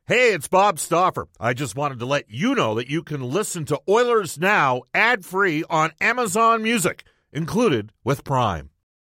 Hey, it's Bob Stauffer. I just wanted to let you know that you can listen to Oilers Now ad-free on Amazon Music, included with Prime.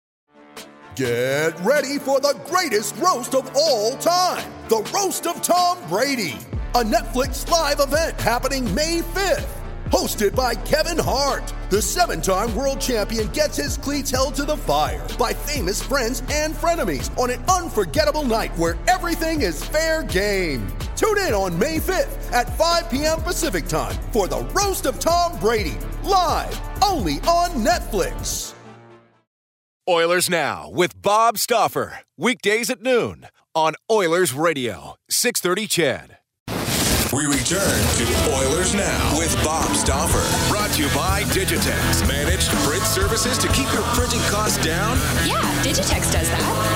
Get ready for the greatest roast of all time, the Roast of Tom Brady, a Netflix live event happening May 5th. Hosted by Kevin Hart, the 7-time world champion gets his cleats held to the fire by famous friends and frenemies on an unforgettable night where everything is fair game. Tune in on May 5th at 5 p.m. Pacific time for the Roast of Tom Brady, live only on Netflix. Oilers Now with Bob Stauffer, weekdays at noon on Oilers Radio, 630 CHED. We return to Oilers Now with Bob Stauffer. Brought to you by Digitex. Managed print services to keep your printing costs down? Yeah, Digitex does that.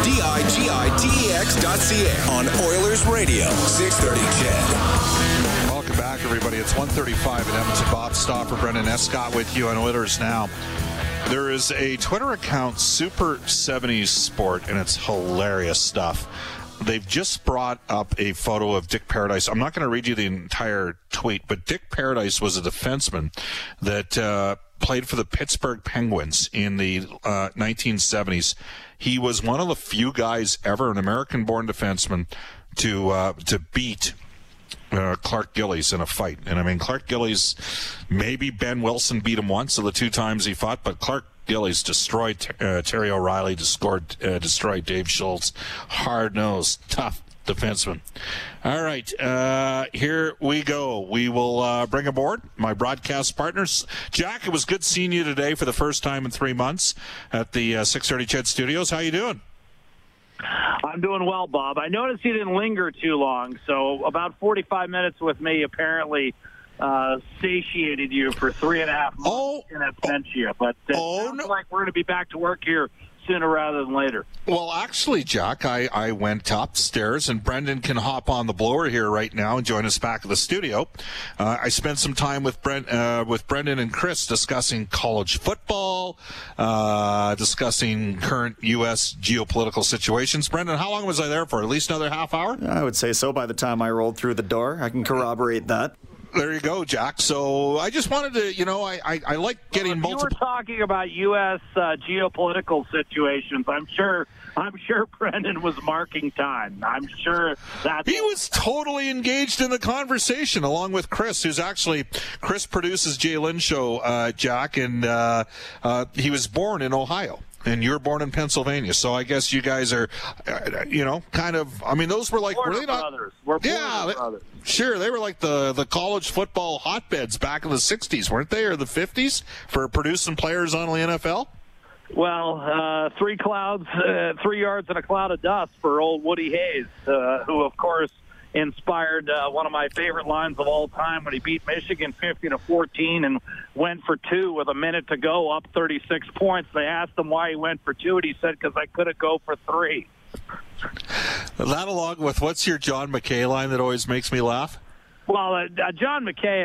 Digitex.ca on Oilers Radio, 630 CHED. Welcome back, everybody. It's 1:35 in Edmonton. Bob Stauffer, Brendan Escott with you on Oilers Now. There is a Twitter account, Super 70s Sport, and it's hilarious stuff. They've just brought up a photo of Dick Paradise. I'm not going to read you the entire tweet, but Dick Paradise was a defenseman that played for the Pittsburgh Penguins in the 1970s. He was one of the few guys ever, an American-born defenseman, to beat Clark Gillies in a fight. And I mean, Clark Gillies, maybe Ben Wilson beat him once of the two times he fought, but Clark Gillies destroyed Terry O'Reilly, destroyed Dave Schultz. Hard-nosed, tough defenseman. All right, here we go. We will bring aboard my broadcast partners. Jack, it was good seeing you today for the first time in 3 months at the 630 CHED Studios. How you doing? I'm doing well, Bob. I noticed you didn't linger too long, so about 45 minutes with me apparently satiated you for 3.5 months in absentia. But it sounds like we're going to be back to work here sooner rather than later. Well, actually, Jack, I went upstairs, and Brendan can hop on the blower here right now and join us back at the studio. I spent some time with Brendan and Chris discussing college football, discussing current U.S. geopolitical situations. Brendan, how long was I there for? At least another half hour? I would say so by the time I rolled through the door. I can corroborate that. There you go, Jack. So I just wanted to, I like getting multiple. You were talking about U.S. Geopolitical situations. I'm sure Brendan was marking time. I'm sure that he was totally engaged in the conversation, along with Chris, Chris produces Jay Lynn Show, Jack, and he was born in Ohio. And you're born in Pennsylvania, so I guess you guys are, kind of. I mean, those were like, were they not? Brothers. We're brothers. Sure, they were like the college football hotbeds back in the '60s, weren't they, or the '50s, for producing players on the NFL? Well, 3 yards and a cloud of dust for old Woody Hayes, who, of course, inspired one of my favorite lines of all time when he beat Michigan 50-14 and went for 2 with a minute to go, up 36 points. They asked him why he went for 2, and he said, because I couldn't go for 3. That along with, what's your John McKay line that always makes me laugh? Well, John McKay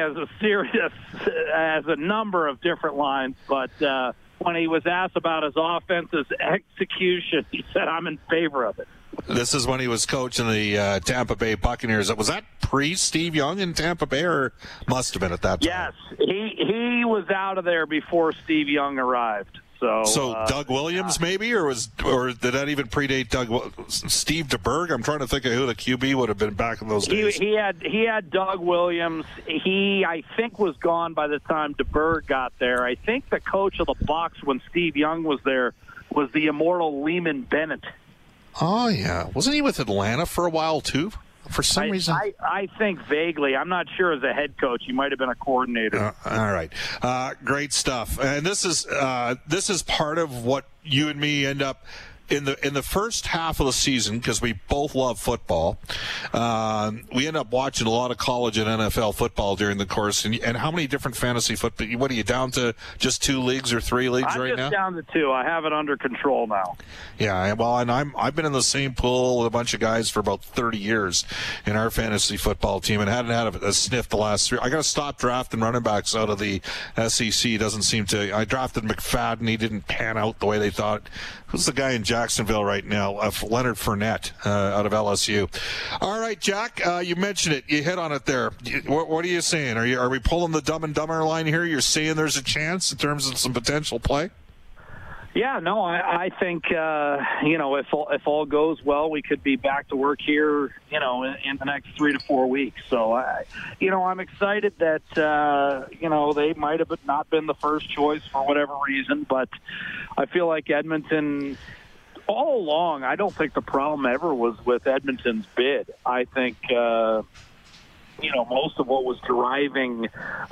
has a number of different lines, but when he was asked about his offense's execution, he said, I'm in favor of it. This is when he was coaching the Tampa Bay Buccaneers. Was that pre-Steve Young in Tampa Bay, or must have been at that time? Yes, he was out of there before Steve Young arrived. So Doug Williams maybe, or did that even predate Steve DeBerg? I'm trying to think of who the QB would have been back in those days. He had Doug Williams. He, I think, was gone by the time DeBerg got there. I think the coach of the Bucs when Steve Young was there was the immortal Lehman Bennett. Oh, yeah. Wasn't he with Atlanta for a while, too? For some reason? I think vaguely. I'm not sure as a head coach. He might have been a coordinator. All right. Great stuff. And this is part of what you and me end up in the first half of the season, because we both love football. We end up watching a lot of college and NFL football during the course. And how many different fantasy football? What are you down to? Just 2 leagues or 3 leagues right now? I'm just down to 2. I have it under control now. Yeah, well, and I've been in the same pool with a bunch of guys for about 30 years in our fantasy football team, and hadn't had a sniff the last 3. I got to stop drafting running backs out of the SEC. Doesn't seem to. I drafted McFadden. He didn't pan out the way they thought. Who's the guy in Jack? Jacksonville right now, Leonard Fournette out of LSU. All right, Jack, you mentioned it. You hit on it there. What are you saying? Are we pulling the Dumb and Dumber line here? You're saying there's a chance in terms of some potential play? Yeah, no, I think, if all goes well, we could be back to work here, in the next 3 to 4 weeks. So, I'm excited that, they might have not been the first choice for whatever reason, but I feel like Edmonton, all along, I don't think the problem ever was with Edmonton's bid. I think, most of what was driving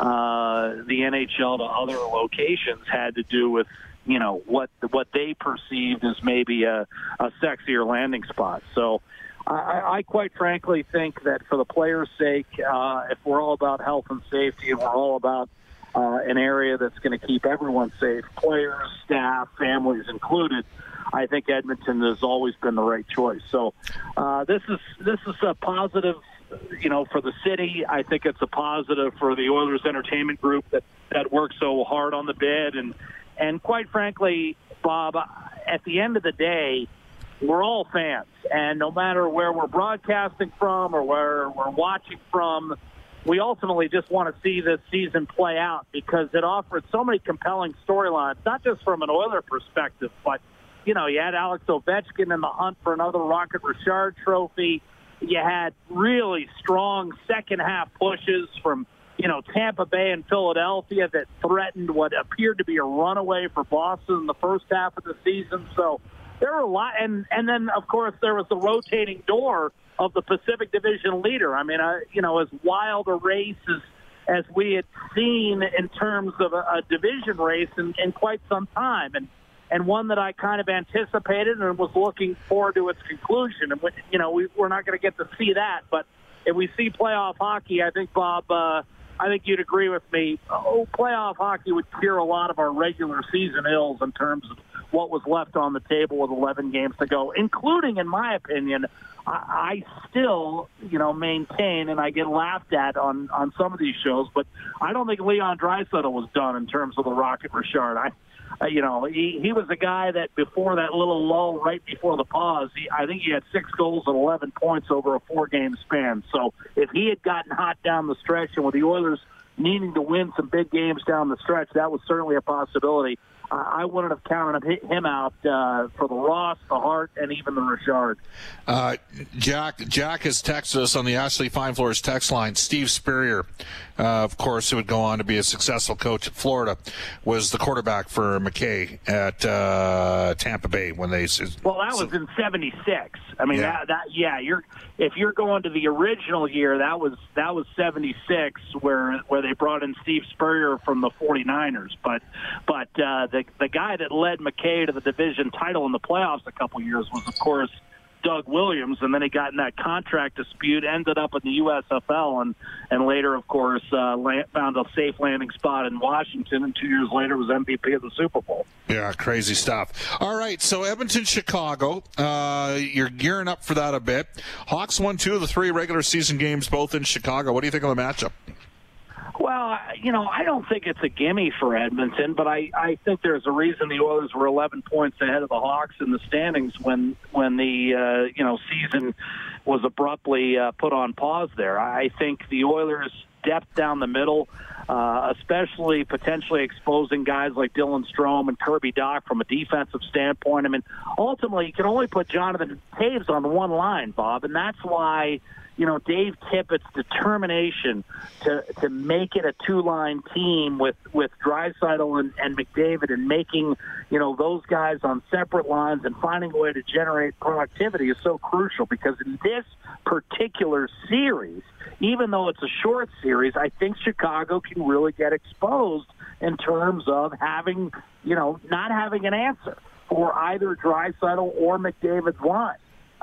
the NHL to other locations had to do with, what they perceived as maybe a sexier landing spot. So I quite frankly think that for the players' sake, if we're all about health and safety and we're all about an area that's going to keep everyone safe, players, staff, families included, I think Edmonton has always been the right choice. So this is a positive, for the city. I think it's a positive for the Oilers Entertainment Group that worked so hard on the bid. And quite frankly, Bob, at the end of the day, we're all fans. And no matter where we're broadcasting from or where we're watching from, we ultimately just want to see this season play out because it offered so many compelling storylines, not just from an Oiler perspective, but, you had Alex Ovechkin in the hunt for another Rocket Richard trophy. You had really strong second-half pushes from Tampa Bay and Philadelphia that threatened what appeared to be a runaway for Boston in the first half of the season. So there were a lot. And then, of course, there was the rotating door of the Pacific Division leader. I mean, as wild a race as we had seen in terms of a division race in quite some time. And one that I kind of anticipated and was looking forward to its conclusion. And, we're not going to get to see that. But if we see playoff hockey, I think, Bob, I think you'd agree with me. Playoff hockey would cure a lot of our regular season ills in terms of what was left on the table with 11 games to go, including, in my opinion, I still, maintain, and I get laughed at on some of these shows, but I don't think Leon Draisaitl was done in terms of the Rocket Richard. He was a guy that before that little lull right before the pause, I think he had 6 goals and 11 points over a 4-game span. So if he had gotten hot down the stretch and with the Oilers needing to win some big games down the stretch, that was certainly a possibility. I wouldn't have counted him out for the Ross, the Hart, and even the Richard. Jack has texted us on the Ashley Fine Floors text line. Steve Spurrier, of course, who would go on to be a successful coach at Florida, was the quarterback for McKay at Tampa Bay when they. Well, that was in '76. I mean, if you're going to the original year, that was '76 where they brought in Steve Spurrier from the 49ers. But the guy that led McKay to the division title in the playoffs a couple years was, of course, Doug Williams, and then he got in that contract dispute, ended up in the USFL, and later, of course, found a safe landing spot in Washington, and 2 years later was MVP of the Super Bowl. Yeah, crazy stuff. All right, so Edmonton, Chicago, you're gearing up for that a bit. Hawks won 2 of the 3 regular season games, both in Chicago. What do you think of the matchup? Well, I don't think it's a gimme for Edmonton, but I think there's a reason the Oilers were 11 points ahead of the Hawks in the standings when the season was abruptly put on pause there. I think the Oilers' depth down the middle, especially potentially exposing guys like Dylan Strome and Kirby Dach from a defensive standpoint. I mean, ultimately, you can only put Jonathan Toews on one line, Bob, and that's why Dave Tippett's determination to make it a 2-line team with Draisaitl and McDavid and making, those guys on separate lines and finding a way to generate productivity is so crucial because in this particular series, even though it's a short series, I think Chicago can really get exposed in terms of having, not having an answer for either Draisaitl or McDavid's line.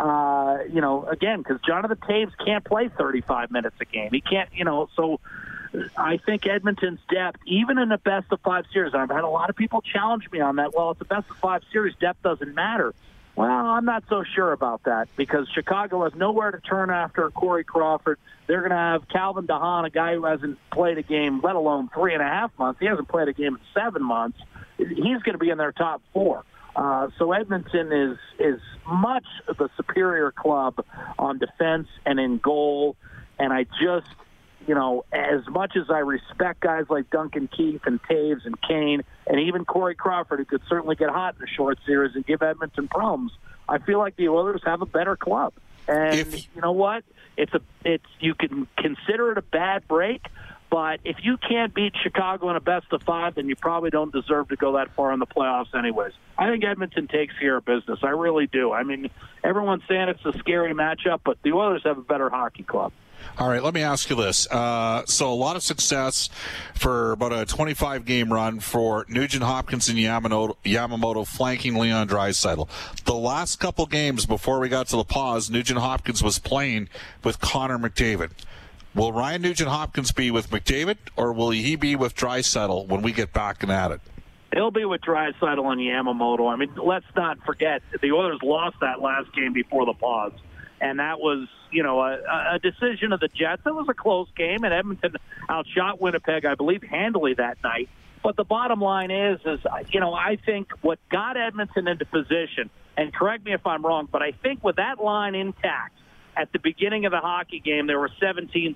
Again, because Jonathan Toews can't play 35 minutes a game. He can't, so I think Edmonton's depth, even in a best-of-5 series, I've had a lot of people challenge me on that. Well, it's a best-of-5 series. Depth doesn't matter. Well, I'm not so sure about that because Chicago has nowhere to turn after Corey Crawford. They're going to have Calvin DeHaan, a guy who hasn't played a game, let alone 3.5 months. He hasn't played a game in 7 months. He's going to be in their top 4. So Edmonton is much the superior club on defense and in goal. And I just, as much as I respect guys like Duncan Keith and Taves and Kane and even Corey Crawford, who could certainly get hot in a short series and give Edmonton problems, I feel like the Oilers have a better club. And you know what? You can consider it a bad break, but if you can't beat Chicago in a best-of-5, then you probably don't deserve to go that far in the playoffs anyways. I think Edmonton takes care of business. I really do. I mean, everyone's saying it's a scary matchup, but the Oilers have a better hockey club. All right, let me ask you this. So a lot of success for about a 25-game run for Nugent Hopkins and Yamamoto flanking Leon Draisaitl. The last couple games before we got to the pause, Nugent Hopkins was playing with Connor McDavid. Will Ryan Nugent Hopkins be with McDavid, or will he be with Draisaitl when we get back and at it? He'll be with Draisaitl and Yamamoto. I mean, let's not forget, the Oilers lost that last game before the pause. And that was, a decision of the Jets. It was a close game, and Edmonton outshot Winnipeg, I believe, handily that night. But the bottom line is, I think what got Edmonton into position, and correct me if I'm wrong, but I think with that line intact at the beginning of the hockey game, they were 17-7-5.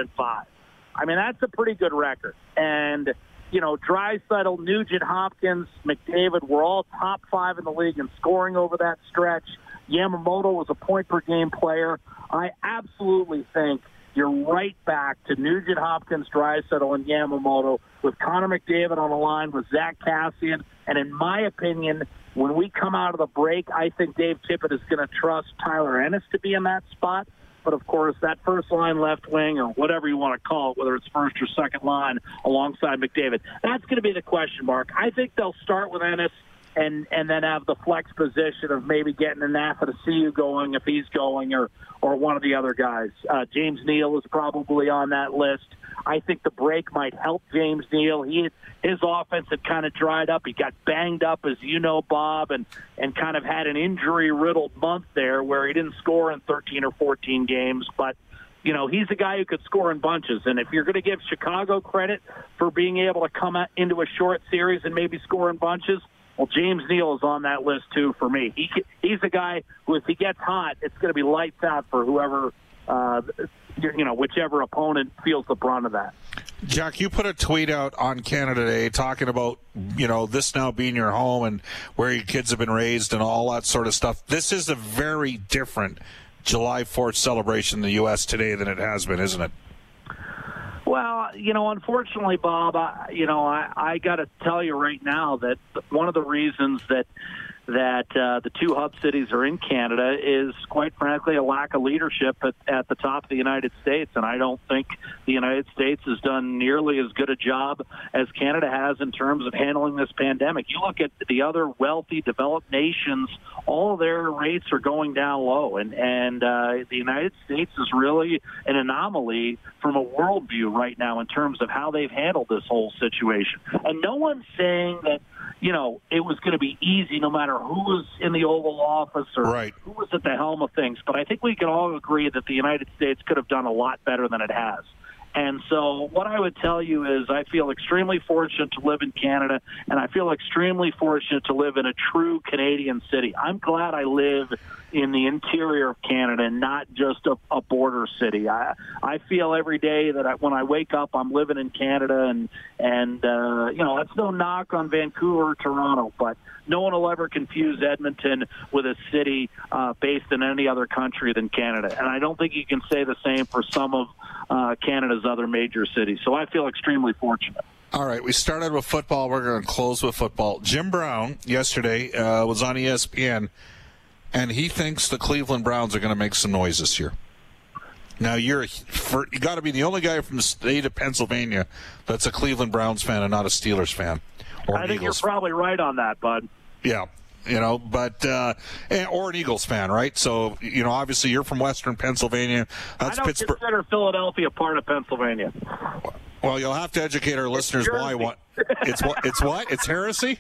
I mean, that's a pretty good record. And, Draisaitl, Nugent Hopkins, McDavid were all top 5 in the league in scoring over that stretch. Yamamoto was a point-per-game player. I absolutely think you're right back to Nugent Hopkins, Draisaitl, and Yamamoto with Connor McDavid on the line with Zach Kassian. And in my opinion, when we come out of the break, I think Dave Tippett is going to trust Tyler Ennis to be in that spot. But, of course, that first-line left wing or whatever you want to call it, whether it's first or second line alongside McDavid, that's going to be the question mark. I think they'll start with Ennis and then have the flex position of maybe getting an Athanasiou going if he's going or one of the other guys. James Neal is probably on that list. I think the break might help James Neal. His offense had kind of dried up. He got banged up, as you know, Bob, and kind of had an injury-riddled month there where he didn't score in 13 or 14 games. But, he's a guy who could score in bunches. And if you're going to give Chicago credit for being able to come into a short series and maybe score in bunches, well, James Neal is on that list, too, for me. He's a guy who, if he gets hot, it's going to be lights out for whoever, whichever opponent feels the brunt of that. Jack, you put a tweet out on Canada Day talking about, this now being your home and where your kids have been raised and all that sort of stuff. This is a very different July 4th celebration in the U.S. today than it has been, isn't it? Well, unfortunately, Bob, I got to tell you right now that one of the reasons that the two hub cities are in Canada is, quite frankly, a lack of leadership at the top of the United States. And I don't think the United States has done nearly as good a job as Canada has in terms of handling this pandemic. You look at the other wealthy, developed nations, all their rates are going down low. And the United States is really an anomaly from a worldview right now in terms of how they've handled this whole situation. And no one's saying that, it was going to be easy no matter who was in the Oval Office or who was at the helm of things. But I think we can all agree that the United States could have done a lot better than it has. And so what I would tell you is I feel extremely fortunate to live in Canada, and I feel extremely fortunate to live in a true Canadian city. I'm glad I live in the interior of Canada and not just a border city. I feel every day that when I wake up, I'm living in Canada, and that's no knock on Vancouver or Toronto, but no one will ever confuse Edmonton with a city based in any other country than Canada. And I don't think you can say the same for some of Canada's other major cities. So I feel extremely fortunate. All right, we started with football. We're going to close with football. Jim Brown yesterday was on ESPN, and he thinks the Cleveland Browns are going to make some noise this year. Now, you got to be the only guy from the state of Pennsylvania that's a Cleveland Browns fan and not a Steelers fan. I think you're probably right on that, bud. Yeah. But or an Eagles fan, right? So, obviously you're from Western Pennsylvania. That's I don't consider Philadelphia part of Pennsylvania. Well, you'll have to educate our listeners why. It's what? It's heresy?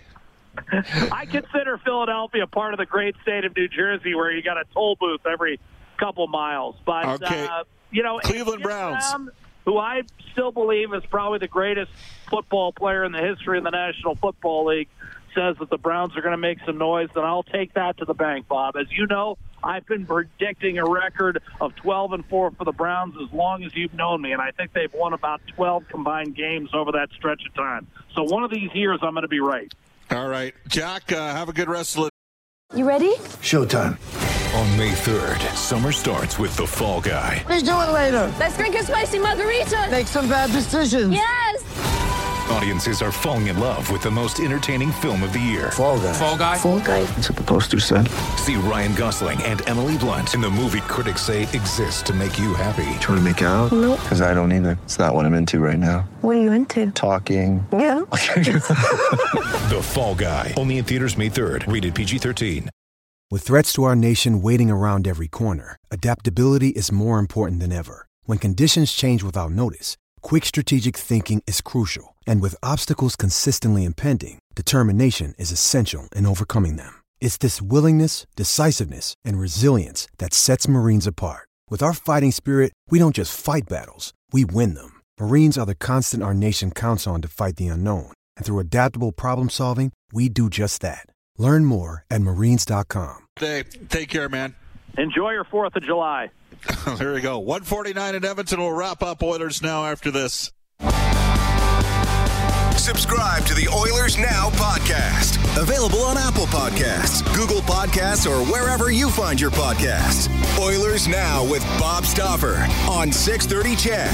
I consider Philadelphia part of the great state of New Jersey, where you got a toll booth every couple miles. But okay. Cleveland Browns, who I still believe is probably the greatest football player in the history of the National Football League, says that the Browns are going to make some noise, then I'll take that to the bank, Bob. As you know, I've been predicting a record of 12-4 for the Browns as long as you've known me, and I think they've won about 12 combined games over that stretch of time. So one of these years, I'm going to be right. All right. Jack, have a good rest of the... You ready? Showtime. On May 3rd, summer starts with The Fall Guy. Let's do it later. Let's drink a spicy margarita. Make some bad decisions. Yes. Audiences are falling in love with the most entertaining film of the year. Fall Guy. Fall guy. Fall guy. That's what the poster said. See Ryan Gosling and Emily Blunt in the movie critics say exists to make you happy. Trying to make it out? Nope. Because I don't either. It's not what I'm into right now. What are you into? Talking. Yeah. The Fall Guy. Only in theaters May 3rd. Rated PG-13. With threats to our nation waiting around every corner, adaptability is more important than ever. When conditions change without notice, quick strategic thinking is crucial. And with obstacles consistently impending, determination is essential in overcoming them. It's this willingness, decisiveness, and resilience that sets Marines apart. With our fighting spirit, we don't just fight battles, we win them. Marines are the constant our nation counts on to fight the unknown. And through adaptable problem solving, we do just that. Learn more at Marines.com. Take care, man. Enjoy your 4th of July. There we go. 149 in Edmonton. We'll wrap up Oilers Now after this. Subscribe to the Oilers Now podcast. Available on Apple Podcasts, Google Podcasts, or wherever you find your podcasts. Oilers Now with Bob Stauffer on 630 CHED.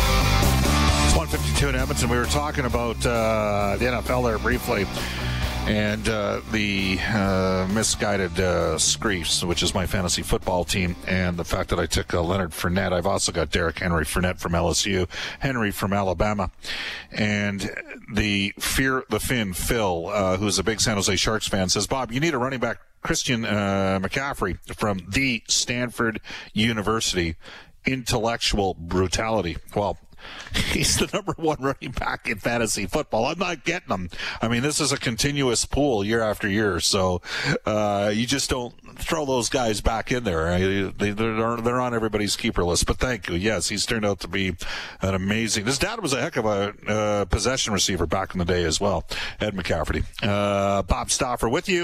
It's 152 in Edmonton. We were talking about the NFL there briefly. And the misguided Screefs, which is my fantasy football team, and the fact that I took Leonard Fournette. I've also got Derrick Henry Fournette from LSU, Henry from Alabama, and the Finn, Phil, who's a big San Jose Sharks fan, says, Bob, you need a running back, Christian McCaffrey from the Stanford University. Intellectual brutality. Well, he's the number one running back in fantasy football. I'm not getting him. I mean, this is a continuous pool year after year, so you just don't throw those guys back in there. They're on everybody's keeper list. But thank you. Yes, he's turned out to be an amazing. His dad was a heck of a possession receiver back in the day as well, Ed McCafferty. Bob Stauffer with you,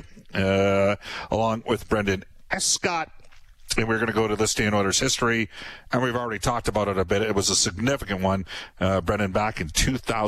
along with Brendan Escott. And we're going to go to this day in Oilers history, and we've already talked about it a bit. It was a significant one, Brendan, back in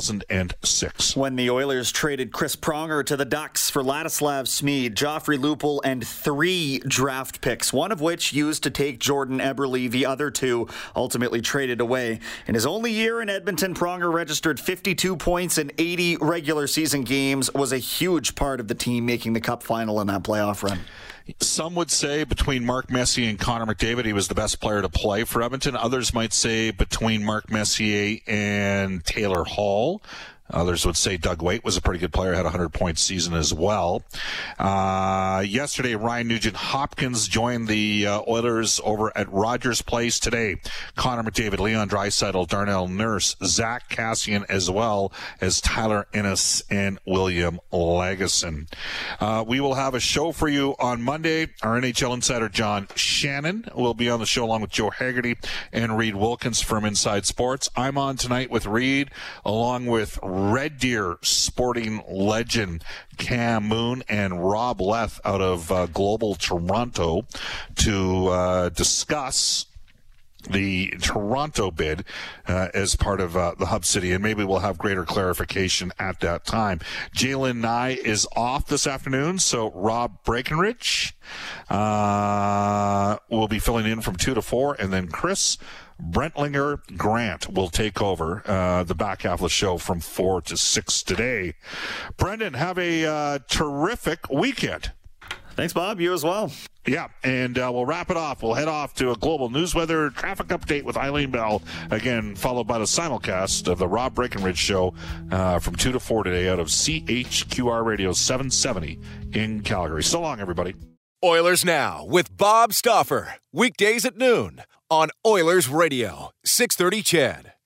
2006. When the Oilers traded Chris Pronger to the Ducks for Ladislav Smid, Joffrey Lupul, and 3 draft picks, one of which used to take Jordan Eberle, the other 2 ultimately traded away. In his only year in Edmonton, Pronger registered 52 points in 80 regular season games, was a huge part of the team making the Cup final in that playoff run. Some would say between Mark Messier and Connor McDavid, he was the best player to play for Edmonton. Others might say between Mark Messier and Taylor Hall. Others would say Doug Waite was a pretty good player, had a 100-point season as well. Yesterday, Ryan Nugent-Hopkins joined the Oilers over at Rogers Place today. Connor McDavid, Leon Draisaitl, Darnell Nurse, Zach Kassian, as well as Tyler Ennis and William Lagesson. We will have a show for you on Monday. Our NHL insider, John Shannon, will be on the show along with Joe Haggerty and Reed Wilkins from Inside Sports. I'm on tonight with Reed, along with Red Deer sporting legend Cam Moon and Rob Leth out of Global Toronto to discuss the Toronto bid as part of the Hub City, and maybe we'll have greater clarification at that time. Jalen Nye is off this afternoon, so Rob Breckenridge will be filling in from 2 to 4, and then Chris Brentlinger Grant will take over the back half of the show from 4 to 6 today. Brendan, have a terrific weekend. Thanks, Bob. You as well. Yeah, and we'll wrap it off. We'll head off to a global news weather traffic update with Eileen Bell, again, followed by the simulcast of the Rob Breckenridge Show from 2 to 4 today out of CHQR Radio 770 in Calgary. So long, everybody. Oilers Now with Bob Stauffer. Weekdays at noon on Oilers Radio, 630 CHED.